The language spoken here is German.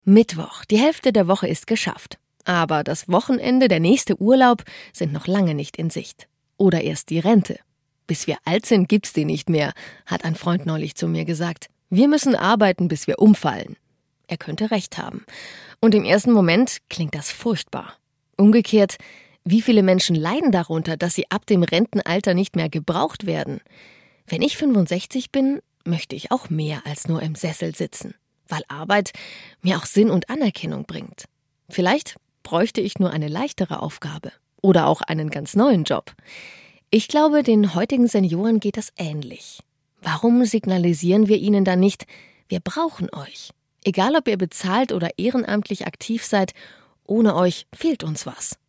Mittwoch, die Hälfte der Woche ist geschafft. Aber das Wochenende, der nächste Urlaub sind noch lange nicht in Sicht. Oder erst die Rente. Bis wir alt sind, gibt's die nicht mehr, hat ein Freund neulich zu mir gesagt. Wir müssen arbeiten, bis wir umfallen. Er könnte recht haben. Und im ersten Moment klingt das furchtbar. Umgekehrt, wie viele Menschen leiden darunter, dass sie ab dem Rentenalter nicht mehr gebraucht werden? Wenn ich 65 bin, möchte ich auch mehr als nur im Sessel sitzen, weil Arbeit mir auch Sinn und Anerkennung bringt. Vielleicht bräuchte ich nur eine leichtere Aufgabe oder auch einen ganz neuen Job. Ich glaube, den heutigen Senioren geht das ähnlich. Warum signalisieren wir ihnen dann nicht, wir brauchen euch? Egal, ob ihr bezahlt oder ehrenamtlich aktiv seid, ohne euch fehlt uns was.